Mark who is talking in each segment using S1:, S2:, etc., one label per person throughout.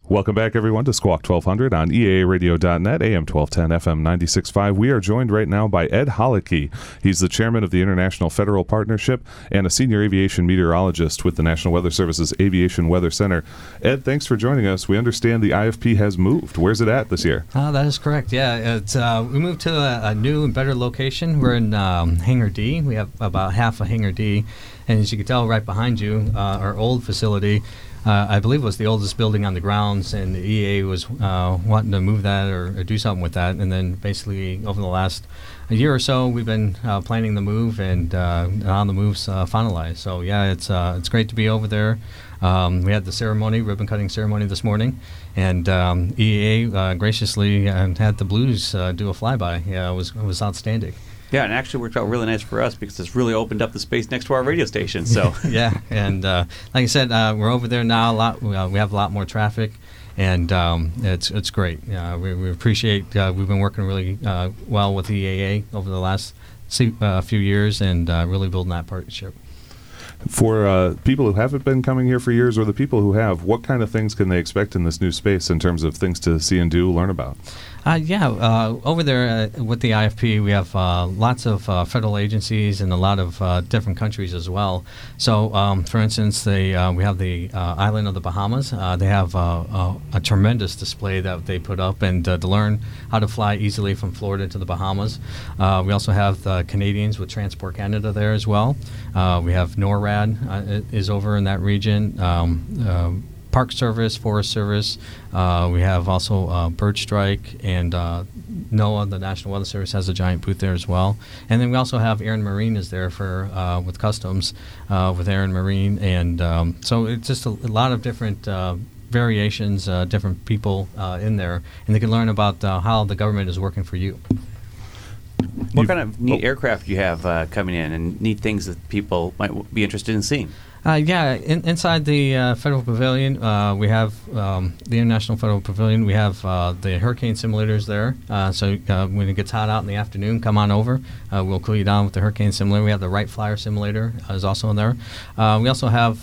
S1: Welcome back, everyone, to Squawk 1200 on EAAradio.net, AM 1210, FM 96.5. We are joined right now by Ed Holicki. He's the chairman of the International Federal Partnership and a senior aviation meteorologist with the National Weather Service's Aviation Weather Center. Ed, thanks for joining us. We understand the IFP has moved. Where's it at this year?
S2: That is correct. Yeah, we moved to a new and better location. We're in Hangar D. We have about half of Hangar D. And as you can tell right behind you, our old facility, I believe was the oldest building on the grounds, and the EA was wanting to move that or do something with that. And then basically over the last year or so, we've been planning the move, and on the move's finalized. So yeah, it's great to be over there. We had the ribbon cutting ceremony this morning, and EAA graciously had the Blues do a flyby. Yeah, it was outstanding.
S3: Yeah, and actually worked out really nice for us because it's really opened up the space next to our radio station. So
S2: yeah, and like I said, we're over there now a lot. We have a lot more traffic, and it's great. We appreciate. We've been working really well with EAA over the last few years, and really building that partnership.
S1: For people who haven't been coming here for years, or the people who have, what kind of things can they expect in this new space in terms of things to see and do, learn about?
S2: Over there with the IFP, we have lots of federal agencies and a lot of different countries as well. So, for instance, we have the island of the Bahamas. They have a tremendous display that they put up, and to learn how to fly easily from Florida to the Bahamas. We also have the Canadians with Transport Canada there as well. We have NORAD is over in that region. Park Service, Forest Service. We have also Bird Strike, and NOAA, the National Weather Service, has a giant booth there as well. And then we also have Air and Marine is there for with Customs with Air and Marine, and so it's just a lot of different variations, different people in there, and they can learn about how the government is working for you.
S3: What kind of neat aircraft you have coming in, and neat things that people might be interested in seeing?
S2: Inside the Federal Pavilion, we have the International Federal Pavilion. We have the hurricane simulators there. So when it gets hot out in the afternoon, come on over. We'll cool you down with the hurricane simulator. We have the Wright Flyer simulator is also in there. We also have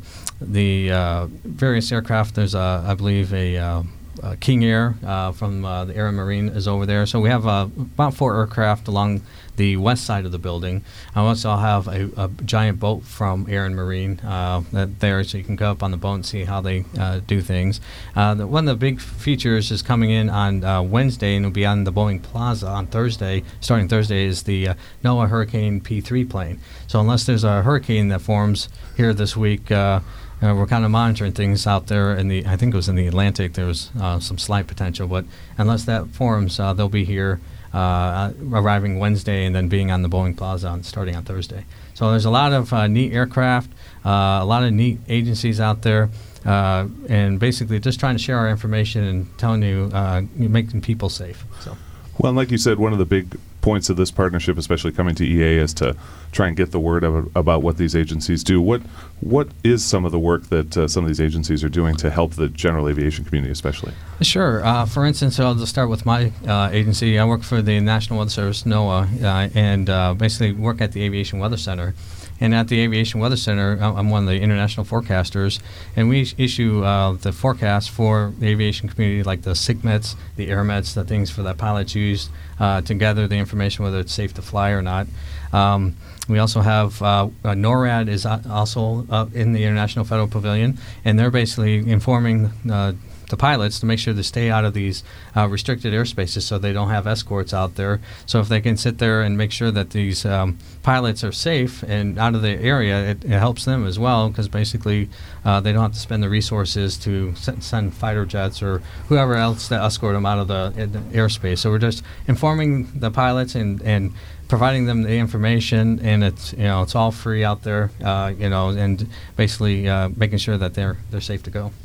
S2: the various aircraft. There's, I believe, a King Air from the Air and Marine is over there. So we have about 4 aircraft along the west side of the building. I also have a giant boat from Air and Marine there, so you can go up on the boat and see how they do things. One of the big features is coming in on Wednesday, and it'll be on the Boeing Plaza on Thursday. Starting Thursday is the NOAA Hurricane P3 plane. So unless there's a hurricane that forms here this week, we're kind of monitoring things out there I think it was in the Atlantic. There was some slight potential, but unless that forms, they'll be here arriving Wednesday and then being on the Boeing Plaza starting on Thursday. So there's a lot of neat aircraft, a lot of neat agencies out there, and basically just trying to share our information and telling you, making people safe. So.
S1: Well, and like you said, one of the big points of this partnership, especially coming to EA, is to try and get the word about what these agencies do. What is some of the work that some of these agencies are doing to help the general aviation community, especially?
S2: Sure. For instance, I'll just start with my agency. I work for the National Weather Service, NOAA, and basically work at the Aviation Weather Center. And at the Aviation Weather Center, I'm one of the international forecasters, and we issue the forecasts for the aviation community, like the SIGMETs, the AirMets, the things for that pilots use to gather the information whether it's safe to fly or not. We also have NORAD is also in the International Federal Pavilion, and they're basically informing the pilots to make sure they stay out of these restricted airspaces so they don't have escorts out there. So if they can sit there and make sure that these pilots are safe and out of the area, it helps them as well, because basically they don't have to spend the resources to send fighter jets or whoever else to escort them out of the airspace. So we're just informing the pilots and providing them the information, and it's all free out there, and basically making sure that they're safe to go.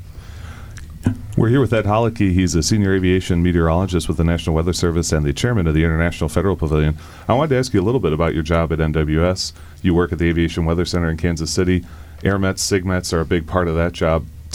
S1: We're here with Ed Holicki. He's a senior aviation meteorologist with the National Weather Service and the chairman of the International Federal Pavilion. I wanted to ask you a little bit about your job at NWS. You work at the Aviation Weather Center in Kansas City. AirMets, SIGMETs are a big part of that job.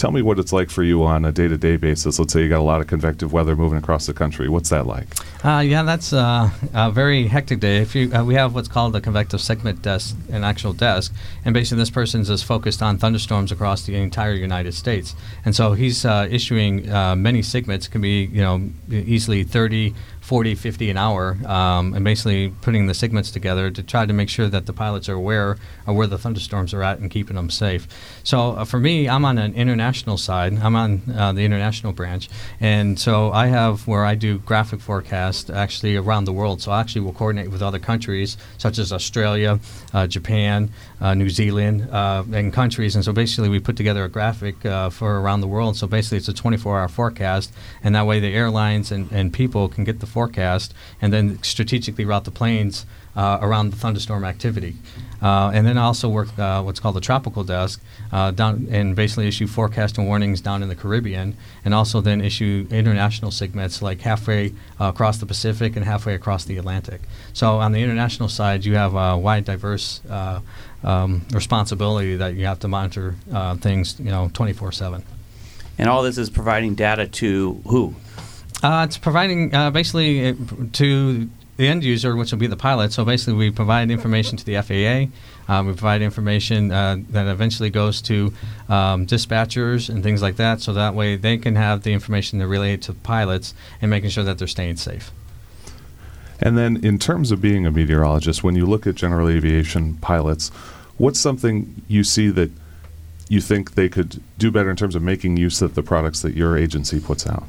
S1: Tell me what it's like for you on a day-to-day basis. Let's say you got a lot of convective weather moving across the country. What's that like?
S2: Yeah, that's a very hectic day. If you, we have what's called a convective segment desk, an actual desk, and basically this person is focused on thunderstorms across the entire United States. And so he's issuing many segments. It can be, easily 30, 40, 50 an hour, and basically putting the segments together to try to make sure that the pilots are aware of where the thunderstorms are at and keeping them safe. So for me, I'm on an international side. I'm on the international branch, and so I have where I do graphic forecast actually around the world. So I actually will coordinate with other countries such as Australia, Japan, New Zealand, and countries. And so basically we put together a graphic for around the world. So basically it's a 24-hour forecast, and that way the airlines and people can get the forecast and then strategically route the planes around the thunderstorm activity. And then I also work what's called the tropical desk down and basically issue forecast and warnings down in the Caribbean, and also then issue international segments like halfway across the Pacific and halfway across the Atlantic. So on the international side, you have a wide, diverse responsibility that you have to monitor things 24/7.
S3: And all this is providing data to who?
S2: It's providing basically to the end user, which will be the pilot. So basically we provide information to the FAA. We provide information that eventually goes to dispatchers and things like that, so that way they can have the information to relay to pilots and making sure that they're staying safe.
S1: And then in terms of being a meteorologist, when you look at general aviation pilots, what's something you see that you think they could do better in terms of making use of the products that your agency puts out?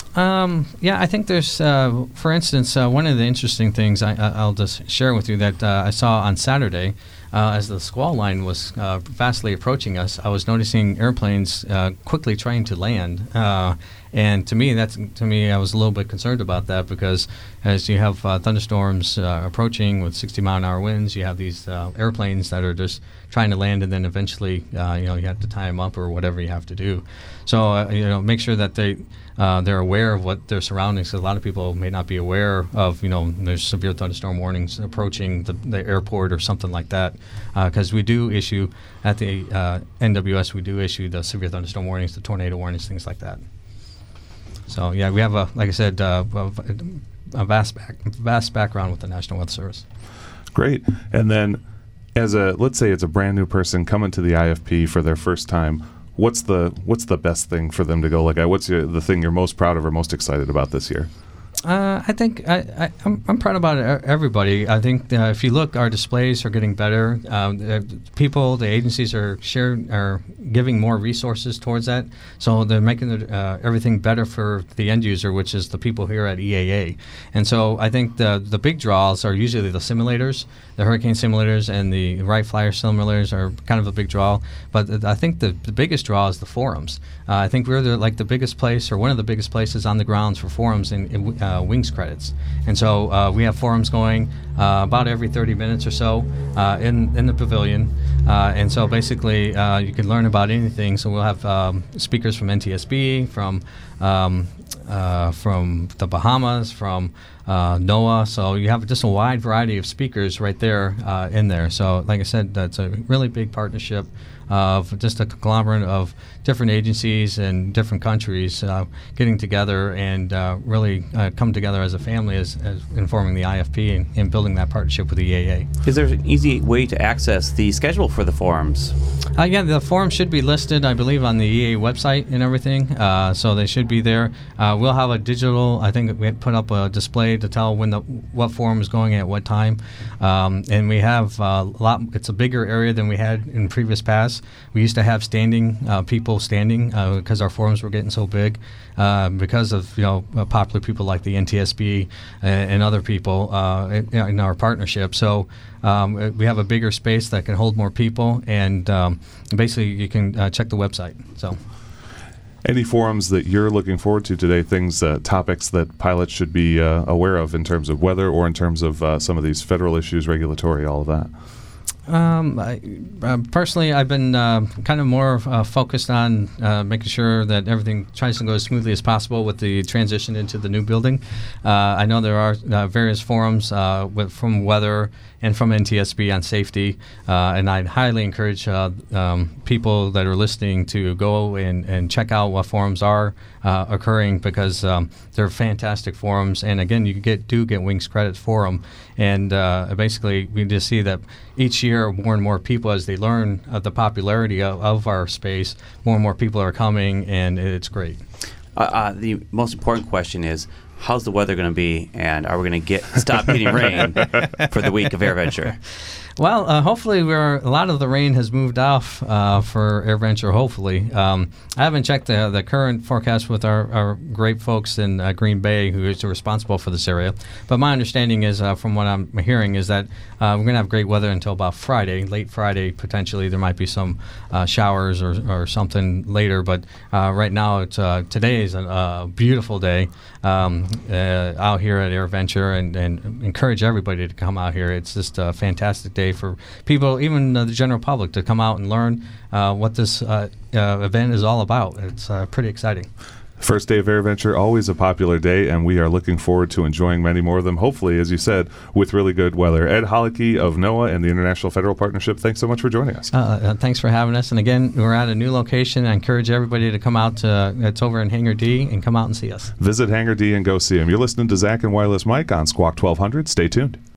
S2: I think there's, for instance, one of the interesting things I'll just share with you that I saw on Saturday as the squall line was vastly approaching us. I was noticing airplanes quickly trying to land. And to me, I was a little bit concerned about that, because as you have thunderstorms approaching with 60-mile-an-hour winds, you have these airplanes that are just trying to land, and then eventually, you have to tie them up or whatever you have to do. So, make sure that they're aware of what their surroundings. Because a lot of people may not be aware of, there's severe thunderstorm warnings approaching the airport or something like that. Because we do issue at the NWS, we do issue the severe thunderstorm warnings, the tornado warnings, things like that. So yeah, we have like I said, a vast background with the National Weather Service.
S1: Great. And then, let's say it's a brand new person coming to the IFP for their first time. What's the best thing for them to go? What's the thing you're most proud of or most excited about this year?
S2: I think I'm proud about everybody. I think if you look, our displays are getting better. The agencies are giving more resources towards that. So they're making everything better for the end user, which is the people here at EAA. And so I think the big draws are usually the simulators. The hurricane simulators and the Wright Flyer simulators are kind of a big draw. But I think the biggest draw is the forums. I think we're the biggest place, or one of the biggest places on the grounds for forums in Wings credits. And so we have forums going about every 30 minutes or so in the pavilion. And so basically you can learn about anything. So we'll have speakers from NTSB, from the Bahamas, from NOAA. So you have just a wide variety of speakers right there in there. So like I said, that's a really big partnership of just a conglomerate of different agencies and different countries getting together and really come together as a family as informing the IFP and building that partnership with the EAA.
S3: Is there an easy way to access the schedule for the forums?
S2: Yeah, the forum should be listed, I believe, on the EAA website and everything, so they should be there. We'll have a digital, I think we put up a display to tell what forum is going at what time, and we have it's a bigger area than we had in previous past. We used to have people standing because our forums were getting so big because of popular people like the NTSB and other people in our partnership. So we have a bigger space that can hold more people, and basically you can check the website. So.
S1: Any forums that you're looking forward to today, topics that pilots should be aware of in terms of weather or in terms of some of these federal issues, regulatory, all of that?
S2: Personally, I've been kind of more focused on making sure that everything tries to go as smoothly as possible with the transition into the new building. I know there are various forums from weather and from NTSB on safety, and I'd highly encourage people that are listening to go and check out what forums are occurring, because they're fantastic forums, and again, you do get Wings credit for them. And basically, we just see that each year, more and more people, as they learn the popularity of our space, more and more people are coming, and it's great.
S3: The most important question is, how's the weather going to be, and are we going to stop getting rain for the week of AirVenture?
S2: Well, hopefully a lot of the rain has moved off for AirVenture, hopefully. I haven't checked the current forecast with our great folks in Green Bay, who is responsible for this area. But my understanding is, from what I'm hearing, is that we're going to have great weather until about Friday, late Friday, potentially. There might be some showers or something later. But right now, today is a beautiful day out here at AirVenture, and encourage everybody to come out here. It's just a fantastic day for people, even the general public, to come out and learn what this event is all about. It's pretty exciting.
S1: First day of AirVenture, always a popular day, and we are looking forward to enjoying many more of them, hopefully, as you said, with really good weather. Ed Halicki of NOAA and the International Federal Partnership, thanks so much for joining us.
S2: Thanks for having us. And again, we're at a new location. I encourage everybody to come out. It's over in Hangar D, and come out and see us.
S1: Visit Hangar D and go see them. You're listening to Zach and Wireless Mike on Squawk 1200. Stay tuned.